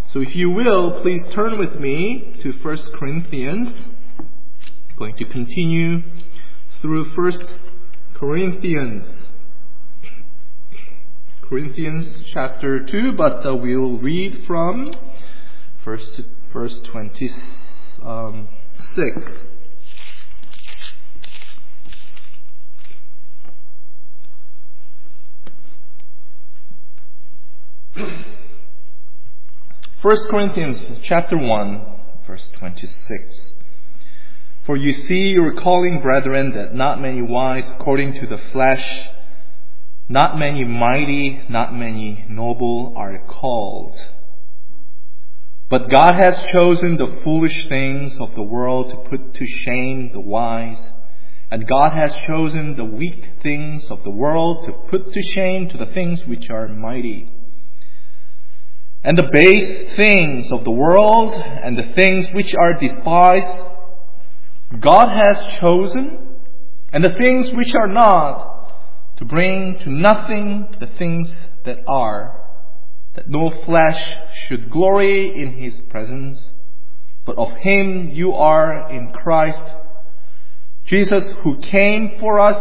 So if you will, please turn with me to 1 Corinthians. I'm going to continue through 1 Corinthians. Corinthians chapter 2, but we'll read from verse 26. 1 Corinthians chapter 1, verse 26. For you see your calling, brethren, that not many wise according to the flesh, not many mighty, not many noble are called. But God has chosen the foolish things of the world to put to shame the wise, and God has chosen the weak things of the world to put to shame to the things which are mighty. And the base things of the world and the things which are despised, God has chosen, and the things which are not, to bring to nothing the things that are, that no flesh should glory in His presence. But of Him you are in Christ Jesus, who came for us,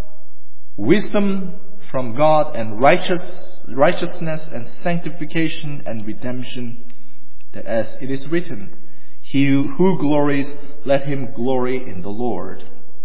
wisdom from God and righteousness and sanctification and redemption, that as it is written, he who glories, let him glory in the Lord.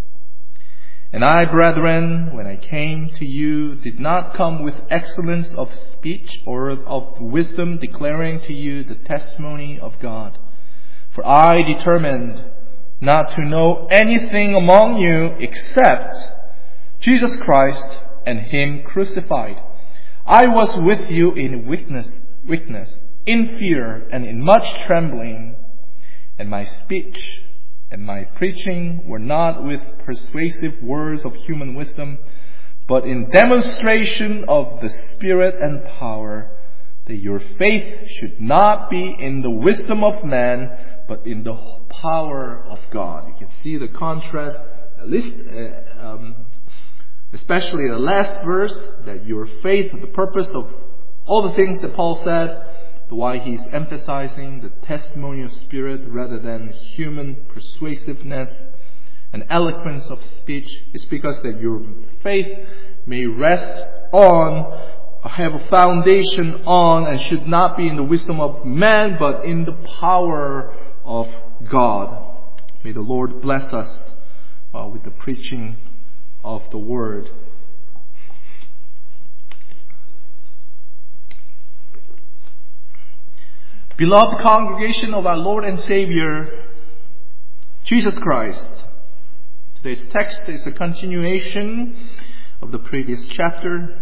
And I, brethren, when I came to you, did not come with excellence of speech or of wisdom, declaring to you the testimony of God. For I determined not to know anything among you except Jesus Christ and Him crucified. I was with you in weakness, in fear, and in much trembling. And my speech and my preaching were not with persuasive words of human wisdom, but in demonstration of the Spirit and power, that your faith should not be in the wisdom of man, but in the power of God. You can see the contrast, at least especially the last verse, that your faith, the purpose of all the things that Paul said, why he's emphasizing the testimony of Spirit rather than human persuasiveness and eloquence of speech, is because that your faith may rest on, have a foundation on, and should not be in the wisdom of man, but in the power of God. May the Lord bless us with the preaching of the Word. Beloved congregation of our Lord and Savior, Jesus Christ. Today's text is a continuation of the previous chapter.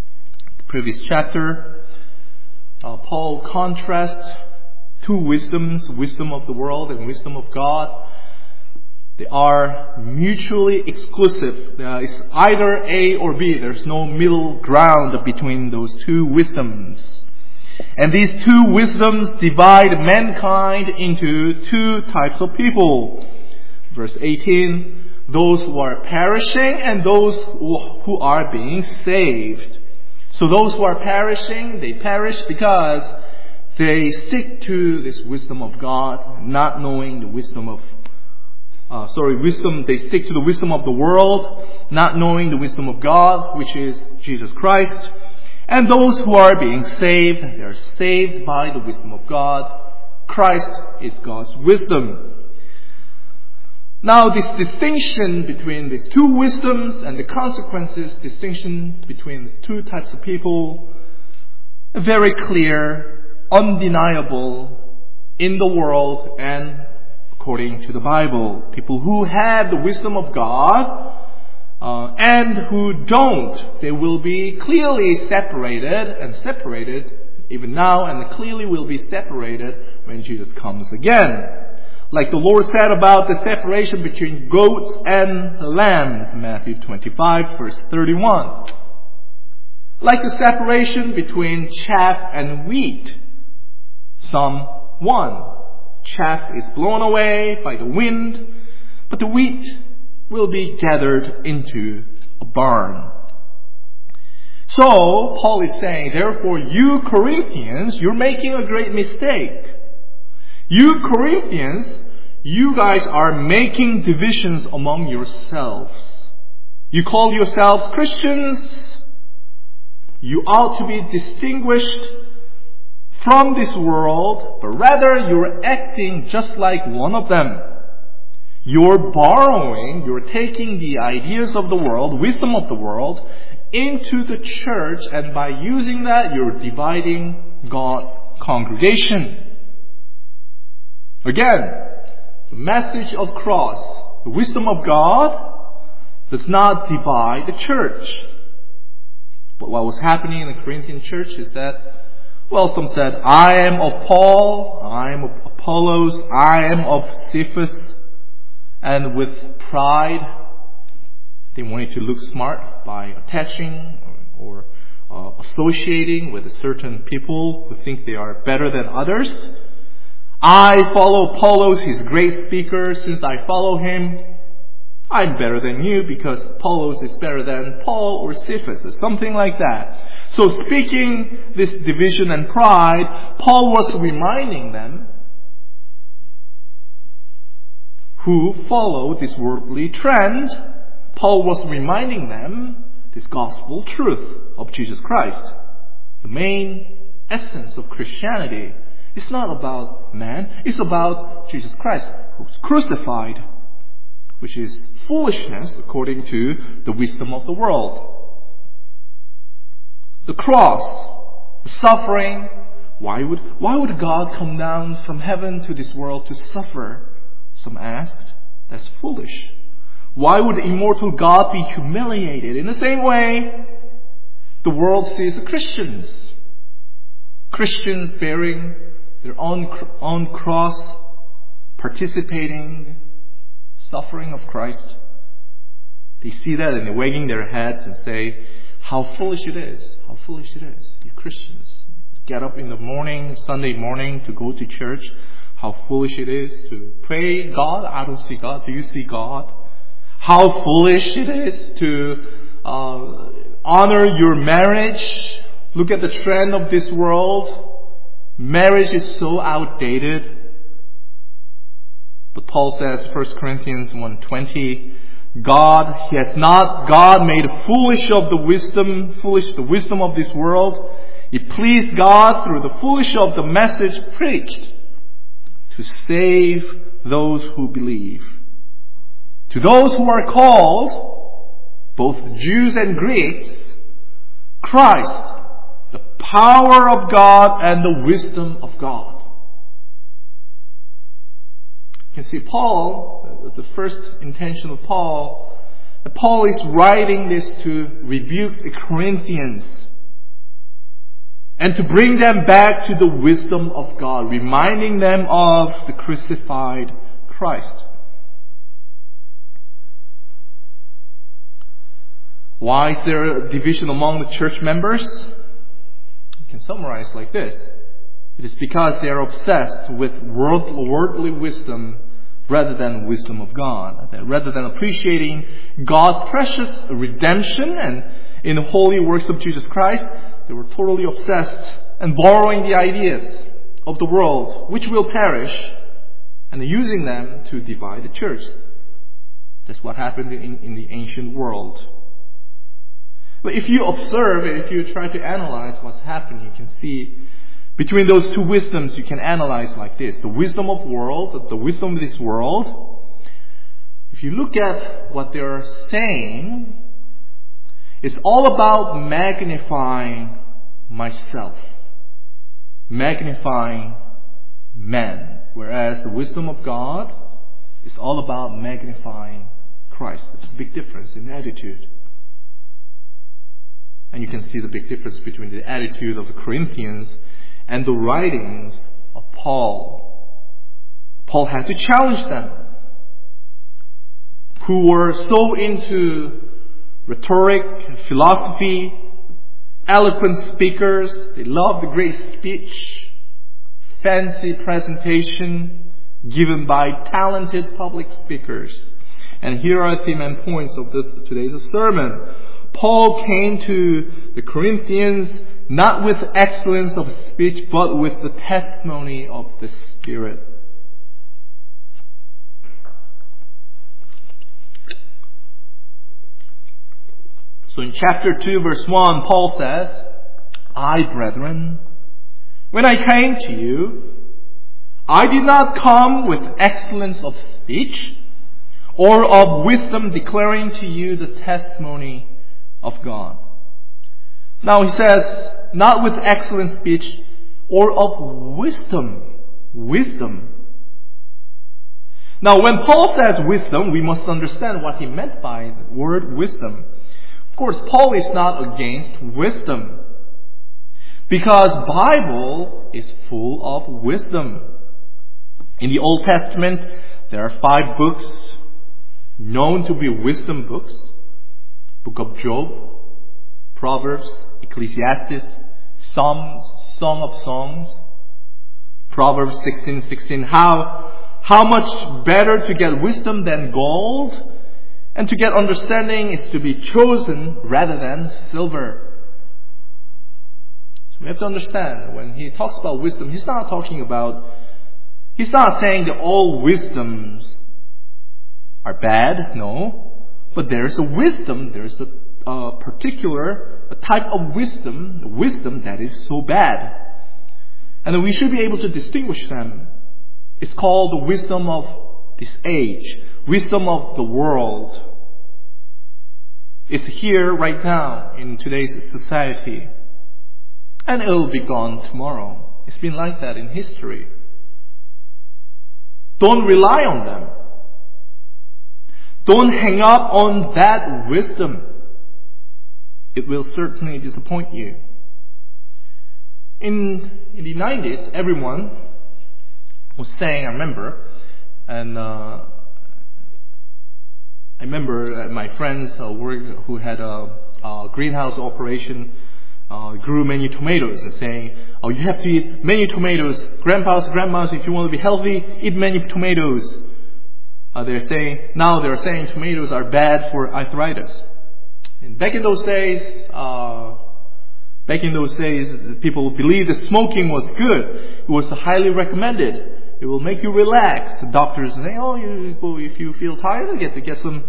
Paul contrasts two wisdoms, wisdom of the world and wisdom of God. They are mutually exclusive. There is either A or B. There's no middle ground between those two wisdoms. And these two wisdoms divide mankind into two types of people. Verse 18, those who are perishing and those who are being saved. So those who are perishing, they perish because they stick to this wisdom of God, not knowing the wisdom of they stick to the wisdom of the world, not knowing the wisdom of God, which is Jesus Christ. And those who are being saved, they are saved by the wisdom of God. Christ is God's wisdom. Now, this distinction between these two wisdoms and the consequences, distinction between the two types of people, very clear, undeniable in the world and according to the Bible. People who have the wisdom of God and who don't, they will be clearly separated even now, and clearly will be separated when Jesus comes again. Like the Lord said about the separation between goats and lambs, Matthew 25, verse 31. Like the separation between chaff and wheat, Psalm 1. Chaff is blown away by the wind, but the wheat will be gathered into a barn. So, Paul is saying, therefore, you Corinthians, you're making a great mistake. You Corinthians, you guys are making divisions among yourselves. You call yourselves Christians. You ought to be distinguished from this world, but rather you're acting just like one of them. You're borrowing, you're taking the ideas of the world, wisdom of the world, into the church, and by using that, you're dividing God's congregation. Again, the message of cross, the wisdom of God, does not divide the church. But what was happening in the Corinthian church is that, well, some said, I am of Paul, I am of Apollos, I am of Cephas. And with pride, they wanted to look smart by attaching or associating with certain people who think they are better than others. I follow Apollos, he's a great speaker. Since I follow him, I'm better than you because Apollos is better than Paul or Cephas, or something like that. So speaking this division and pride, Paul was reminding them who follow this worldly trend. Paul was reminding them this gospel truth of Jesus Christ. The main essence of Christianity is not about man, it's about Jesus Christ who's crucified, which is foolishness according to the wisdom of the world. The cross, the suffering, why would God come down from heaven to this world to suffer? Some asked. That's foolish. Why would the immortal God be humiliated? In the same way, the world sees the Christians. Christians bearing their own cross, participating, suffering of Christ. They see that and they're wagging their heads and say, how foolish it is. How foolish it is. You Christians get up in the morning, Sunday morning to go to church. How foolish it is to pray, God, I don't see God. Do you see God? How foolish it is to honor your marriage. Look at the trend of this world. Marriage is so outdated. But Paul says, 1 Corinthians 1:20, God made foolish of the wisdom of this world. It pleased God through the foolish of the message preached to save those who believe. To those who are called, both Jews and Greeks, Christ, the power of God and the wisdom of God. You can see Paul, the first intention of Paul is writing this to rebuke the Corinthians and to bring them back to the wisdom of God, reminding them of the crucified Christ. Why is there a division among the church members? You can summarize like this. It is because they are obsessed with worldly wisdom rather than wisdom of God. Rather than appreciating God's precious redemption and in the holy works of Jesus Christ, they were totally obsessed and borrowing the ideas of the world, which will perish, and using them to divide the church. That's what happened in the ancient world. But if you observe, if you try to analyze what's happening, you can see between those two wisdoms, you can analyze like this. The wisdom of the wisdom of this world. If you look at what they're saying, it's all about magnifying myself, magnifying man. Whereas the wisdom of God is all about magnifying Christ. There's a big difference in attitude. And you can see the big difference between the attitude of the Corinthians and the writings of Paul. Paul had to challenge them, who were so into rhetoric, philosophy, eloquent speakers. They loved the great speech, fancy presentation given by talented public speakers. And here are the main points of today's sermon. Paul came to the Corinthians not with excellence of speech, but with the testimony of the Spirit. So in chapter 2, verse 1, Paul says, I, brethren, when I came to you, I did not come with excellence of speech or of wisdom, declaring to you the testimony of God. Now he says, not with excellent speech or of wisdom. Wisdom. Now when Paul says wisdom, we must understand what he meant by the word wisdom. Of course, Paul is not against wisdom, because Bible is full of wisdom. In the Old Testament, there are 5 books known to be wisdom books. Book of Job, Proverbs, Ecclesiastes, Psalms, Song of Songs, Proverbs 16:16. How much better to get wisdom than gold, and to get understanding is to be chosen rather than silver. So we have to understand, when he talks about wisdom, he's not saying that all wisdoms are bad, no. But there's a wisdom, there's a particular type of wisdom that is so bad. And we should be able to distinguish them. It's called the wisdom of this age, wisdom of the world. It's here right now in today's society. And it will be gone tomorrow. It's been like that in history. Don't rely on them. Don't hang up on that wisdom. It will certainly disappoint you. In the 90s, everyone was saying, I remember my friends who had a greenhouse operation grew many tomatoes, and saying, oh, you have to eat many tomatoes. Grandmas, if you want to be healthy, eat many tomatoes. They're saying tomatoes are bad for arthritis. And back in those days, people believed that smoking was good. It was highly recommended. It will make you relax. The doctors say, oh, if you feel tired, get some,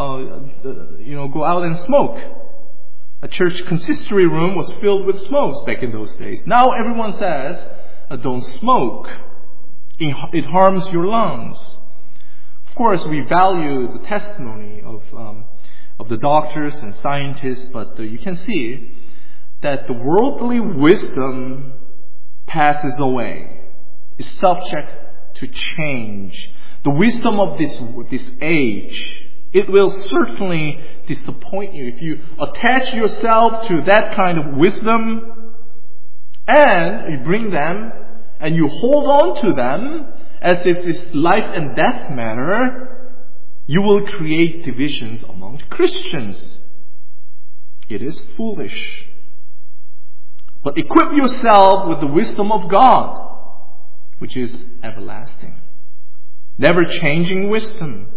go out and smoke. A church consistory room was filled with smokes back in those days. Now everyone says, don't smoke. It harms your lungs. Of course, we value the testimony of the doctors and scientists, but you can see that the worldly wisdom passes away. Is subject to change. The wisdom of this age, it will certainly disappoint you if you attach yourself to that kind of wisdom and you bring them and you hold on to them as if it's life and death matter. You will create divisions among Christians. It is foolish. But equip yourself with the wisdom of God, which is everlasting, never changing wisdom.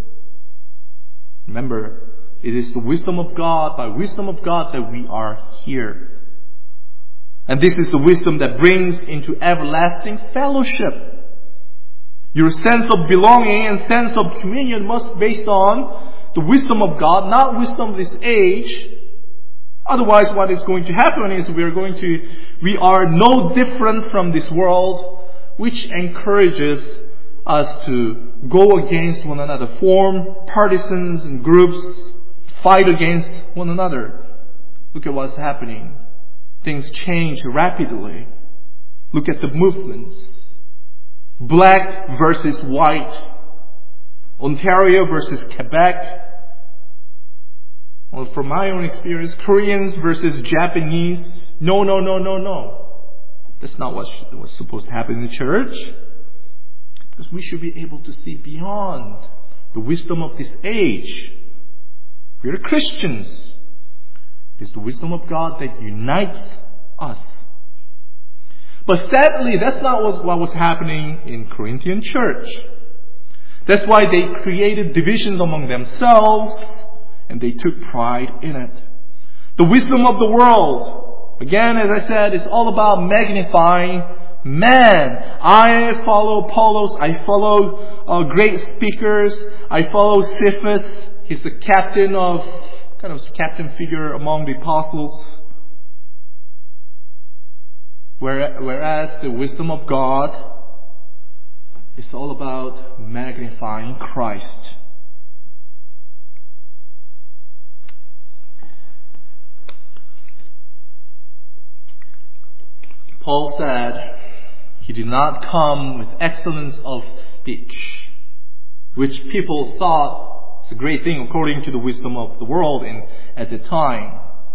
Remember, it is the wisdom of God, by wisdom of God, that we are here. And this is the wisdom that brings into everlasting fellowship. Your sense of belonging and sense of communion must be based on the wisdom of God, not wisdom of this age. Otherwise, what is going to happen is we are no different from this world, which encourages us to go against one another, form partisans and groups, fight against one another. Look at what's happening. Things change rapidly. Look at the movements. Black versus white. Ontario versus Quebec. Well, from my own experience, Koreans versus Japanese. No. That's not what's supposed to happen in the church. Because we should be able to see beyond the wisdom of this age. We are Christians. It is the wisdom of God that unites us. But sadly, that's not what was happening in Corinthian church. That's why they created divisions among themselves, and they took pride in it. The wisdom of the world, again, as I said, is all about magnifying man. I follow Apollos. I follow great speakers. I follow Cephas. He's the captain figure among the apostles. Whereas the wisdom of God is all about magnifying Christ. Paul said he did not come with excellence of speech, which people thought was a great thing according to the wisdom of the world at the time.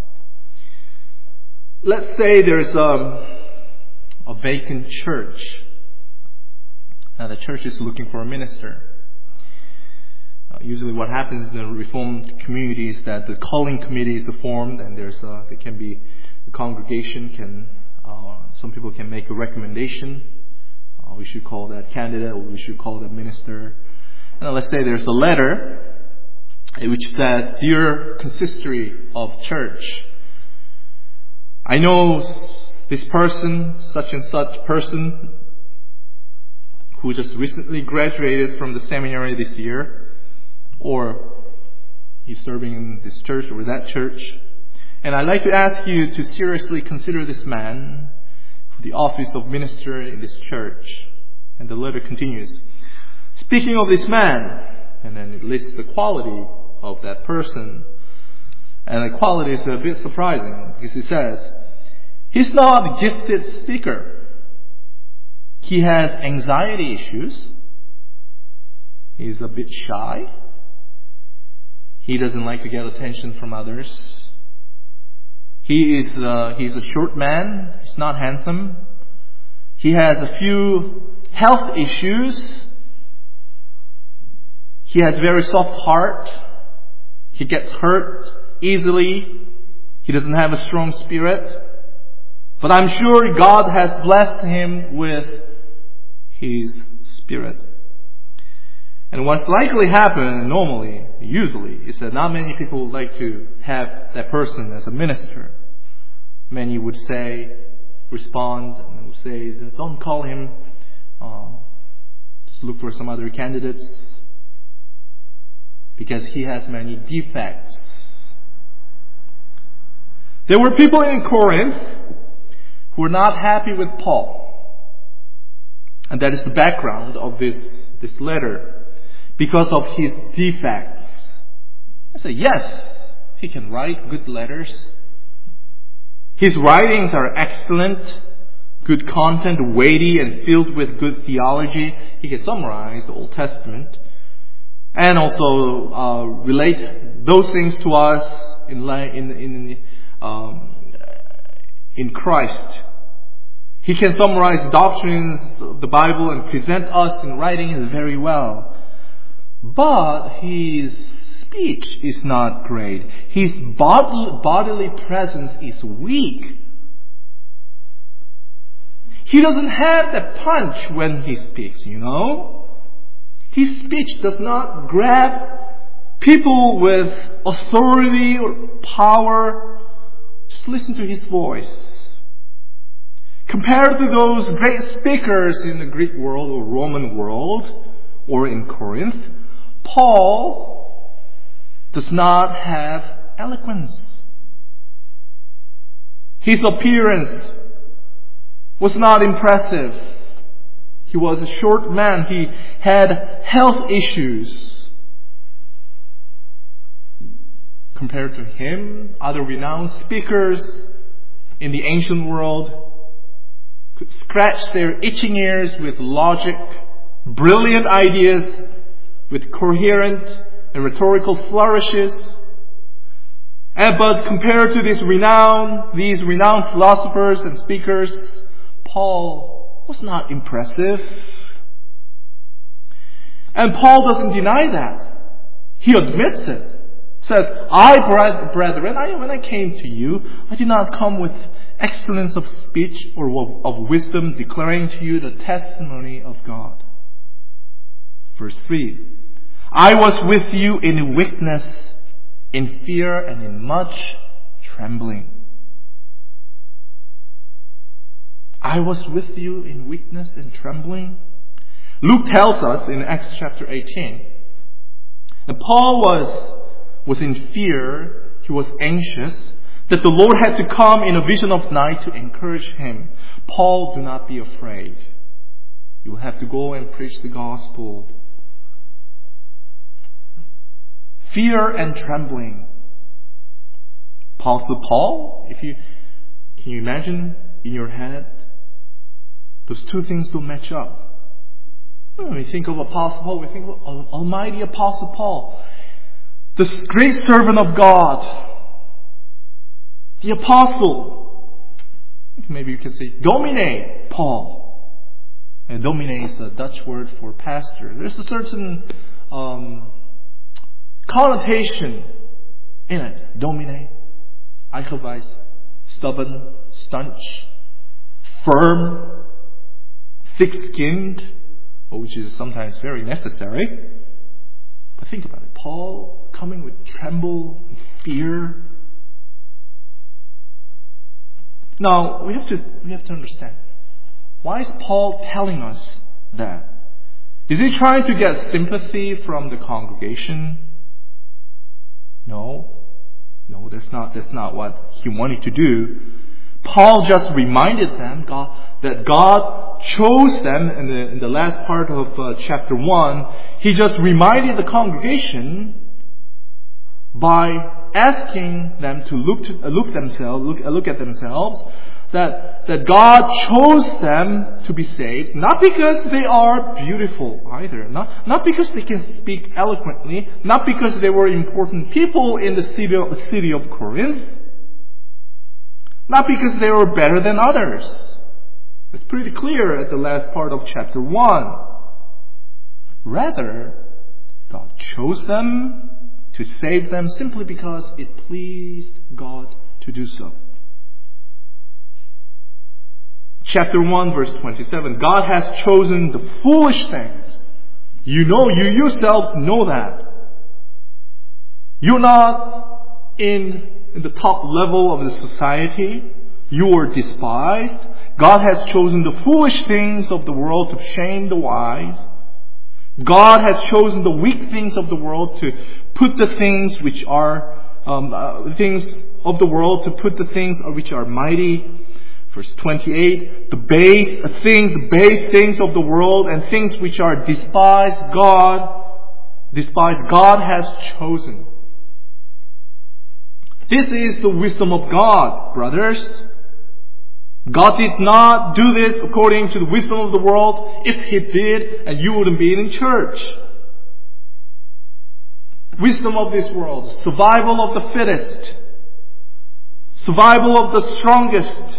Let's say there's a vacant church. Now the church is looking for a minister. Usually what happens in the Reformed community is that the calling committees are formed, and there can be the congregation some people can make a recommendation. We should call that candidate, or we should call that minister. And let's say there's a letter which says, "Dear consistory of church, I know this person, such and such person, who just recently graduated from the seminary this year, or he's serving in this church or that church. And I'd like to ask you to seriously consider this man for the office of minister in this church." And the letter continues, "Speaking of this man," and then it lists the quality of that person. And the quality is a bit surprising, because it says, he's not a gifted speaker. He has anxiety issues. He's a bit shy. He doesn't like to get attention from others. He's a short man. He's not handsome. He has a few health issues. He has very soft heart. He gets hurt easily. He doesn't have a strong spirit. But I'm sure God has blessed him with His Spirit. And what's likely happen usually, is that not many people would like to have that person as a minister. Many would respond and would say, "Don't call him. Just look for some other candidates, because he has many defects." There were people in Corinth who were not happy with Paul. And that is the background of this letter. Because of his defects. I say, yes, he can write good letters. His writings are excellent, good content, weighty and filled with good theology. He can summarize the Old Testament and also relate those things to us in Christ. He can summarize the doctrines of the Bible and present us in writing very well. But his speech is not great. His bodily presence is weak. He doesn't have that punch when he speaks, His speech does not grab people with authority or power. Just listen to his voice. Compared to those great speakers in the Greek world or Roman world or in Corinth, Paul does not have eloquence. His appearance was not impressive. He was a short man. He had health issues. Compared to him, other renowned speakers in the ancient world could scratch their itching ears with logic, brilliant ideas, with coherent and rhetorical flourishes. But compared to these renowned philosophers and speakers, Paul was not impressive. And Paul doesn't deny that. He admits it. Says, brethren, when I came to you, I did not come with excellence of speech or of wisdom, declaring to you the testimony of God. Verse 3. I was with you in weakness, in fear, and in much trembling. I was with you in weakness and trembling. Luke tells us in Acts chapter 18 that Paul was in fear, he was anxious, that the Lord had to come in a vision of night to encourage him. Paul, do not be afraid. You will have to go and preach the gospel. Fear and trembling. Apostle Paul, can you imagine in your head, those two things don't match up. When we think of Apostle Paul, we think of Almighty Apostle Paul, the great servant of God, the apostle. Maybe you can say Dominee Paul. And Dominee is a Dutch word for pastor. There's a certain connotation in it. Dominee, eigenwijs, stubborn, staunch, firm, thick-skinned, which is sometimes very necessary. But think about it. Paul coming with tremble and fear. Now, we have to understand. Why is Paul telling us that? Is he trying to get sympathy from the congregation? No, that's not what he wanted to do. Paul just reminded them that God chose them in the last part of chapter 1. He just reminded the congregation by asking them to look at themselves, that God chose them to be saved, not because they are beautiful either, not because they can speak eloquently, not because they were important people in the city of Corinth, not because they were better than others. It's pretty clear at the last part of chapter 1. Rather, God chose them to save them simply because it pleased God to do so. Chapter 1, verse 27. God has chosen the foolish things. You yourselves know that. You're not in the top level of the society. You are despised. God has chosen the foolish things of the world to shame the wise. God has chosen the weak things of the world to put the things which are things of the world to put the things which are mighty. Verse 28, the base things of the world and things which are despised, God has chosen. This is the wisdom of God, brothers. God did not do this according to the wisdom of the world. If He did, and you wouldn't be in church. Wisdom of this world, survival of the fittest, survival of the strongest.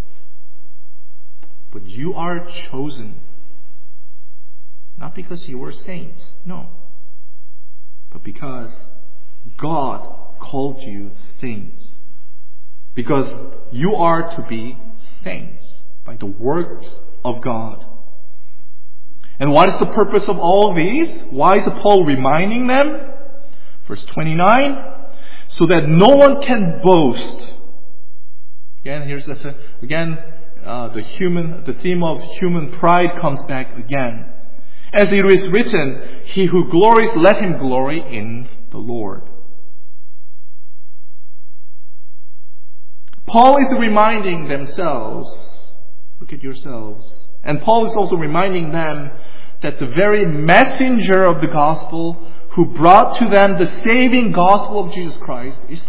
But you are chosen. Not because you were saints, no. But because God called you saints. Because you are to be saints by the works of God. And what is the purpose of all these? Why is Paul reminding them? Verse 29, so that no one can boast. Again, the theme of human pride comes back again. As it is written, he who glories, let him glory in the Lord. Paul is reminding themselves, look at yourselves, and Paul is also reminding them that the very messenger of the gospel who brought to them the saving gospel of Jesus Christ is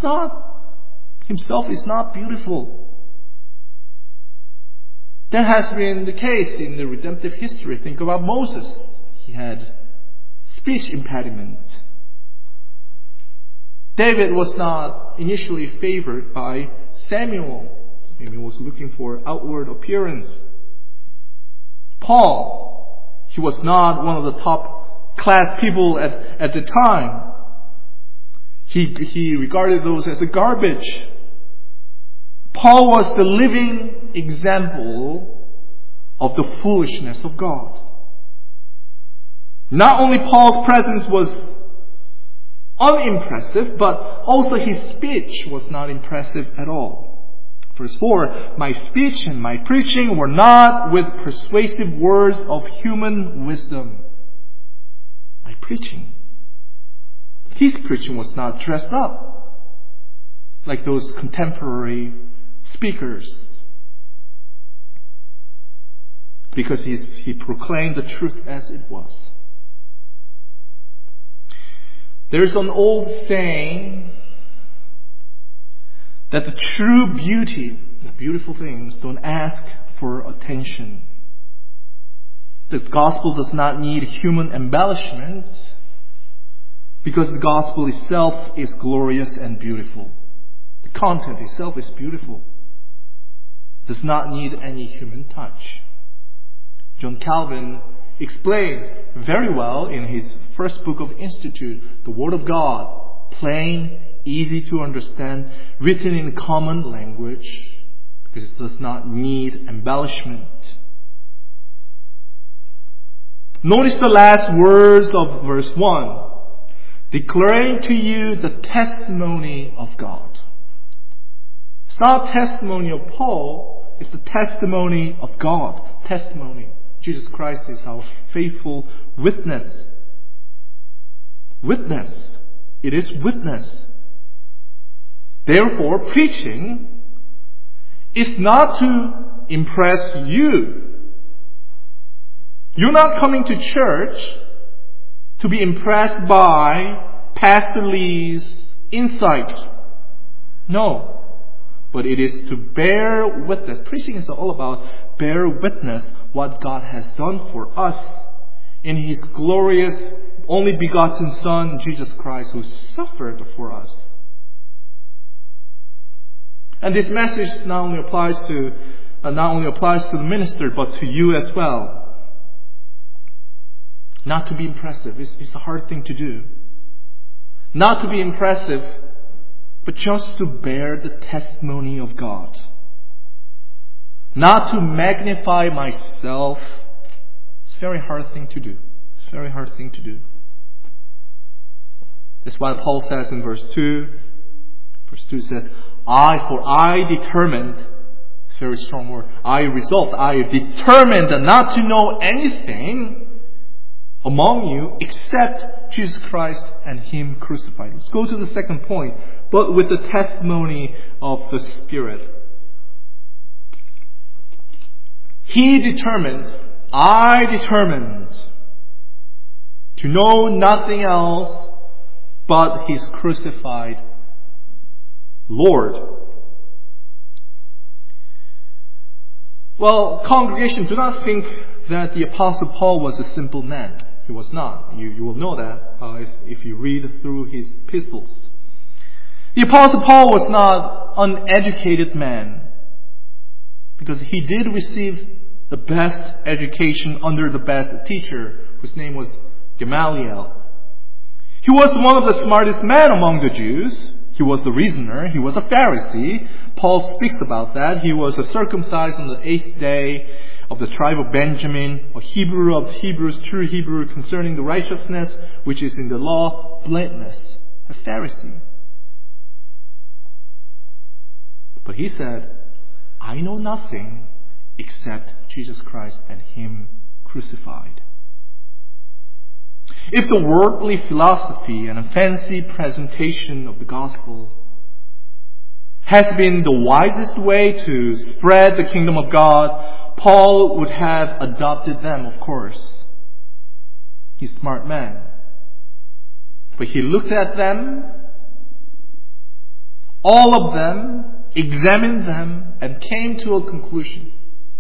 not beautiful. That has been the case in the redemptive history. Think about Moses. He had speech impediment. David was not initially favored by Samuel. Samuel was looking for outward appearance. Paul, he was not one of the top class people at the time. He regarded those as a garbage. Paul was the living example of the foolishness of God. Not only Paul's presence was unimpressive, but also his speech was not impressive at all. Verse 4, my speech and my preaching were not with persuasive words of human wisdom. My preaching. His preaching was not dressed up like those contemporary speakers, because he proclaimed the truth as it was. There's an old saying that the true beauty, the beautiful things, don't ask for attention. The gospel does not need human embellishment because the gospel itself is glorious and beautiful. The content itself is beautiful. Does not need any human touch. John Calvin explains very well in his first book of Institute, the Word of God, plain, easy to understand, written in common language, because it does not need embellishment. Notice the last words of verse 1. Declaring to you the testimony of God. It's not testimony of Paul, it's the testimony of God. Testimony. Jesus Christ is our faithful witness. Witness. It is witness. Therefore, preaching is not to impress you. You're not coming to church to be impressed by Pastor Lee's insight. No. But it is to bear witness. Preaching is all about bear witness what God has done for us in His glorious, only begotten Son, Jesus Christ, who suffered for us. And this message not only applies to the minister, but to you as well. Not to be impressive. It's a hard thing to do. Not to be impressive, but just to bear the testimony of God. Not to magnify myself. It's a very hard thing to do. It's a very hard thing to do. That's why Paul says in verse 2. Verse 2 says, I determined, it's a very strong word, I determined not to know anything among you except Jesus Christ and Him crucified. Let's go to the second point, but with the testimony of the Spirit. I determined to know nothing else but His crucified Lord. Well, congregation, do not think that the Apostle Paul was a simple man. He was not. You will know that if you read through his epistles. The Apostle Paul was not an uneducated man, because he did receive the best education under the best teacher, whose name was Gamaliel. He was one of the smartest men among the Jews. He was the reasoner. He was a Pharisee. Paul speaks about that. He was circumcised on the 8th day of the tribe of Benjamin, a Hebrew of Hebrews, true Hebrew, concerning the righteousness which is in the law, blameless. A Pharisee. But he said, I know nothing except Jesus Christ and Him crucified. If the worldly philosophy and a fancy presentation of the gospel has been the wisest way to spread the kingdom of God, Paul would have adopted them, of course. He's a smart man. But he looked at them, all of them, examined them, and came to a conclusion.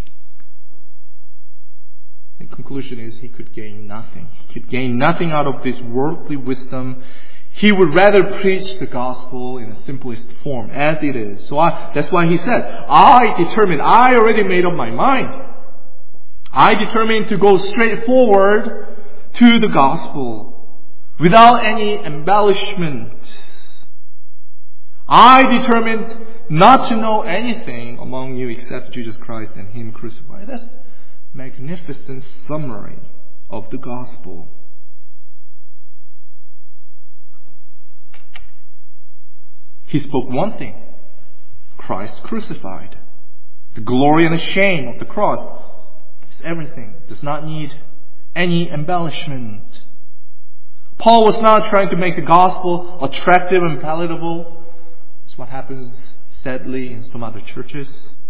The conclusion is he could gain nothing. He could gain nothing out of this worldly wisdom. He would rather preach the gospel in the simplest form, as it is. So that's why he said, I already made up my mind. I determined to go straight forward to the gospel without any embellishment. I determined not to know anything among you except Jesus Christ and Him crucified. That's magnificent summary of the gospel. He spoke one thing: Christ crucified. The glory and the shame of the cross is everything. It does not need any embellishment. Paul was not trying to make the gospel attractive and palatable. That's what happens, sadly, in some other churches.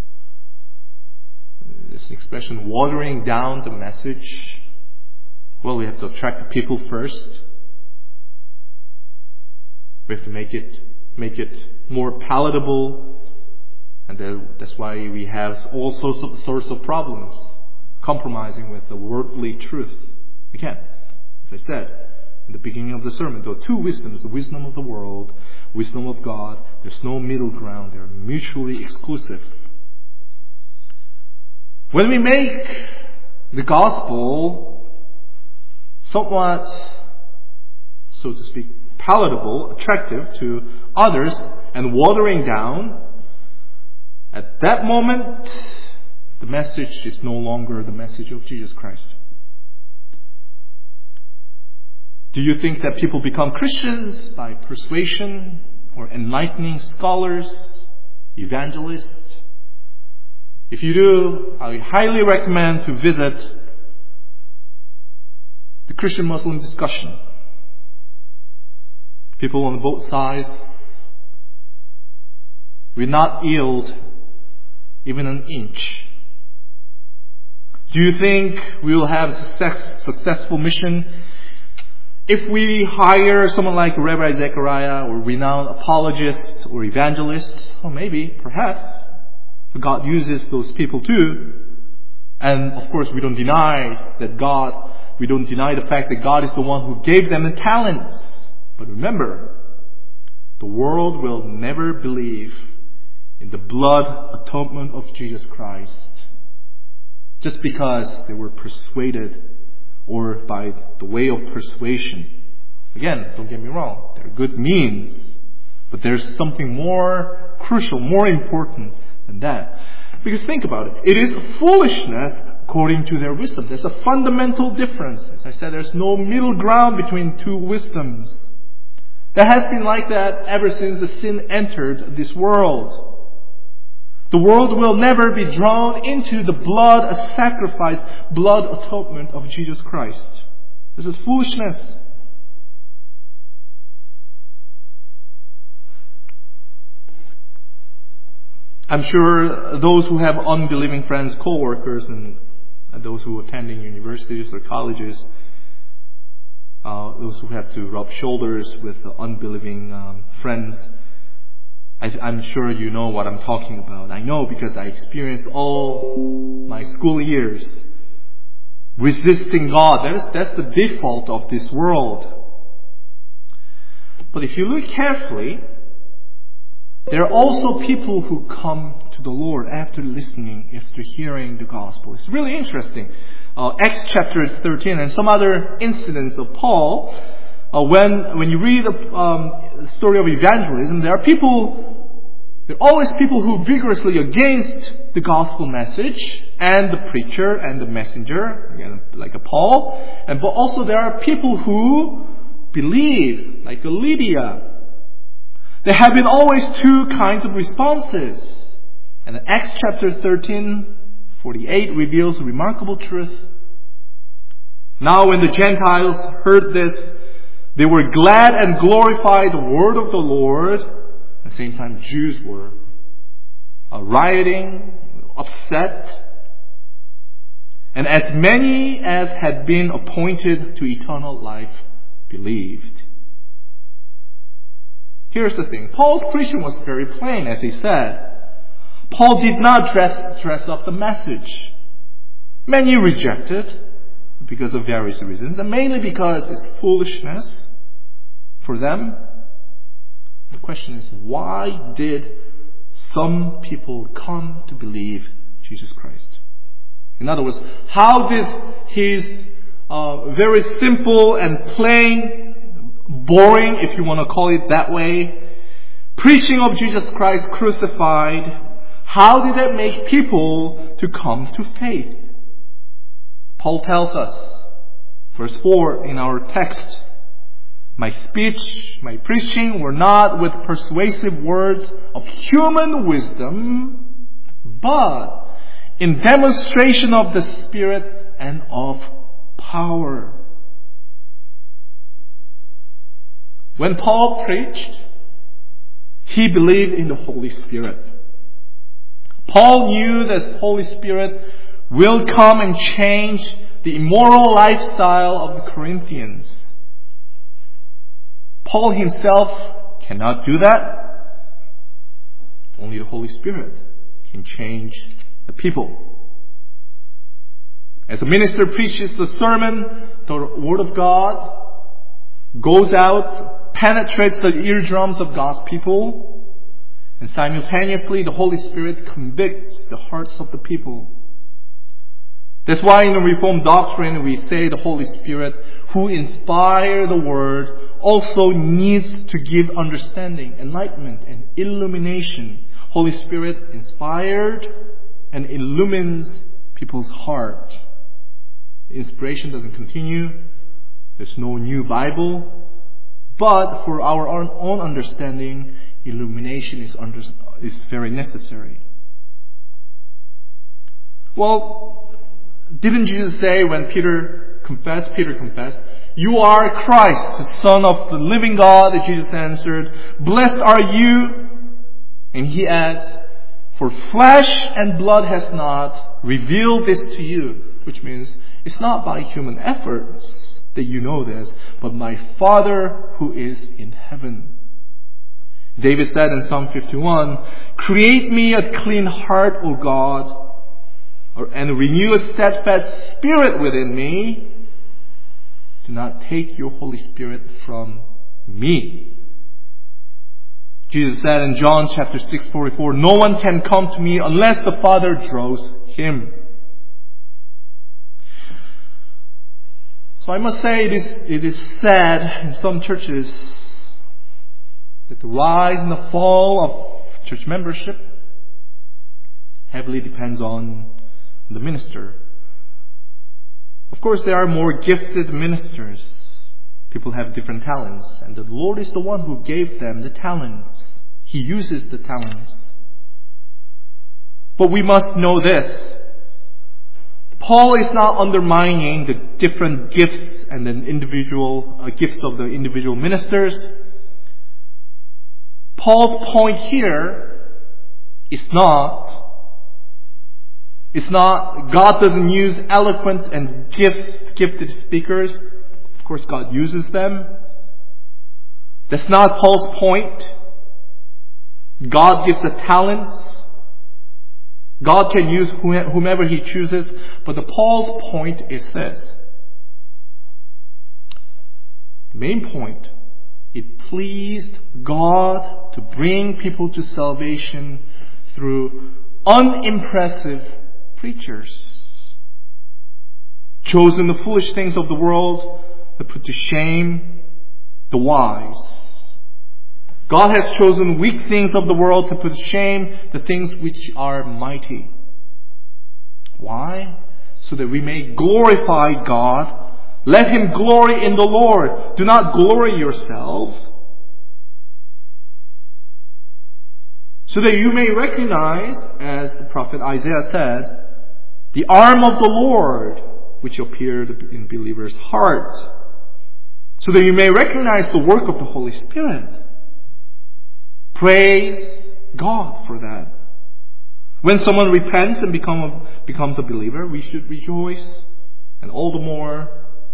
This expression, watering down the message. Well, we have to attract the people first. We have to make it more palatable. And that's why we have all sorts of problems compromising with the worldly truth. Again, as I said in the beginning of the sermon, there are two wisdoms: the wisdom of the world, wisdom of God. There's no middle ground. They're mutually exclusive. When we make the gospel somewhat, so to speak, palatable, attractive to others, and watering down, at that moment, the message is no longer the message of Jesus Christ. Do you think that people become Christians by persuasion or enlightening scholars, evangelists? If you do, I highly recommend to visit the Christian-Muslim discussion. People on both sides will not yield even an inch. Do you think we will have a successful mission if we hire someone like Rabbi Zechariah or renowned apologists or evangelists? Or maybe, perhaps, God uses those people too. And of course, we don't deny the fact that God is the one who gave them the talents. But remember, the world will never believe in the blood atonement of Jesus Christ just because they were persuaded or by the way of persuasion. Again, don't get me wrong, they're good means, but there's something more crucial, more important than that. Because think about it, it is foolishness according to their wisdom. There's a fundamental difference. As I said, there's no middle ground between two wisdoms. That has been like that ever since the sin entered this world. The world will never be drawn into the blood sacrifice, blood atonement of Jesus Christ. This is foolishness. I'm sure those who have unbelieving friends, co-workers, and those who are attending universities or colleges, those who have to rub shoulders with unbelieving friends, I'm sure you know what I'm talking about. I know because I experienced all my school years resisting God. That's the default of this world. But if you look carefully, there are also people who come to the Lord after listening, after hearing the gospel. It's really interesting. Acts chapter 13 and some other incidents of Paul, when you read the story of evangelism, there are always people who vigorously against the gospel message and the preacher and the messenger, again, like a Paul. But also there are people who believe, like a Lydia. There have been always two kinds of responses. And Acts chapter 13:48 reveals a remarkable truth. Now when the Gentiles heard this, they were glad and glorified the word of the Lord. At the same time, Jews were rioting, upset. And as many as had been appointed to eternal life believed. Here's the thing. Paul's preaching was very plain, as he said. Paul did not dress up the message. Many rejected because of various reasons, and mainly because it's foolishness for them. The question is, why did some people come to believe Jesus Christ? In other words, how did his very simple and plain, boring, if you want to call it that way, preaching of Jesus Christ crucified, how did that make people to come to faith? Paul tells us, verse 4 in our text, My speech, my preaching were not with persuasive words of human wisdom, but in demonstration of the Spirit and of power. When Paul preached, he believed in the Holy Spirit. Paul knew that the Holy Spirit will come and change the immoral lifestyle of the Corinthians. Paul himself cannot do that. Only the Holy Spirit can change the people. As a minister preaches the sermon, the Word of God goes out, penetrates the eardrums of God's people, and simultaneously the Holy Spirit convicts the hearts of the people. That's why in the Reformed doctrine we say the Holy Spirit, who inspired the Word, also needs to give understanding, enlightenment, and illumination. Holy Spirit inspired and illumines people's heart. Inspiration doesn't continue. There's no new Bible. But for our own understanding, illumination is very necessary. Well, didn't Jesus say when Peter confessed, "You are Christ, the Son of the living God," and Jesus answered, "Blessed are you." And he adds, "For flesh and blood has not revealed this to you," which means it's not by human efforts that you know this, but my Father who is in heaven. David said in Psalm 51, "Create me a clean heart, O God, and renew a steadfast spirit within me. Do not take your Holy Spirit from me." Jesus said in John chapter 6:44, "No one can come to me unless the Father draws him." So I must say it is sad in some churches that the rise and the fall of church membership heavily depends on the minister. Of course, there are more gifted ministers. People have different talents, and the Lord is the one who gave them the talents. He uses the talents. But we must know this. Paul is not undermining the different gifts and the individual gifts of the individual ministers. Paul's point here is not God doesn't use eloquent and gifted speakers. Of course, God uses them. That's not Paul's point. God gives the talents. God can use whomever He chooses. But Paul's point is this. Main point. It pleased God to bring people to salvation through unimpressive preachers, chosen the foolish things of the world to put to shame the wise. God has chosen weak things of the world to put to shame the things which are mighty. Why? So that we may glorify God. Let Him glory in the Lord. Do not glory yourselves. So that you may recognize, as the prophet Isaiah said, the arm of the Lord, which appeared in believers' heart. So that you may recognize the work of the Holy Spirit. Praise God for that. When someone repents and becomes a believer, we should rejoice and all the more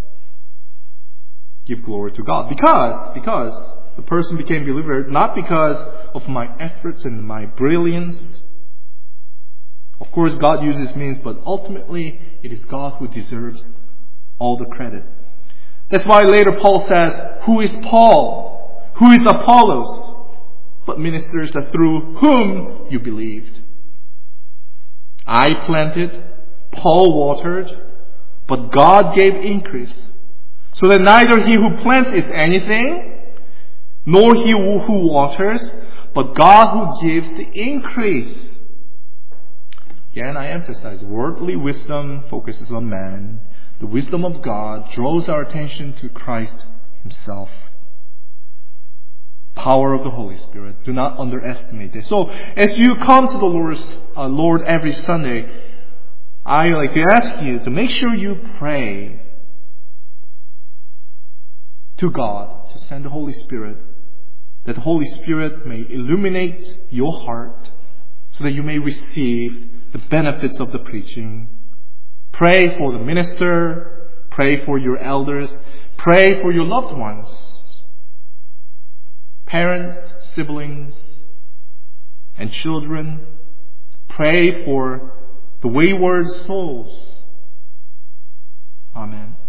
give glory to God. Because the person became a believer not because of my efforts and my brilliance. Of course, God uses means, but ultimately it is God who deserves all the credit. That's why later Paul says, "Who is Paul? Who is Apollos? But ministers that through whom you believed. I planted, Paul watered, but God gave increase. So that neither he who plants is anything, nor he who waters, but God who gives the increase." Again, I emphasize, worldly wisdom focuses on man. The wisdom of God draws our attention to Christ Himself. power of the Holy Spirit. Do not underestimate this. So, as you come to the Lord every Sunday, I like to ask you to make sure you pray to God to send the Holy Spirit, that the Holy Spirit may illuminate your heart so that you may receive the benefits of the preaching. Pray for the minister. Pray for your elders. Pray for your loved ones. Parents, siblings, and children. Pray for the wayward souls. Amen.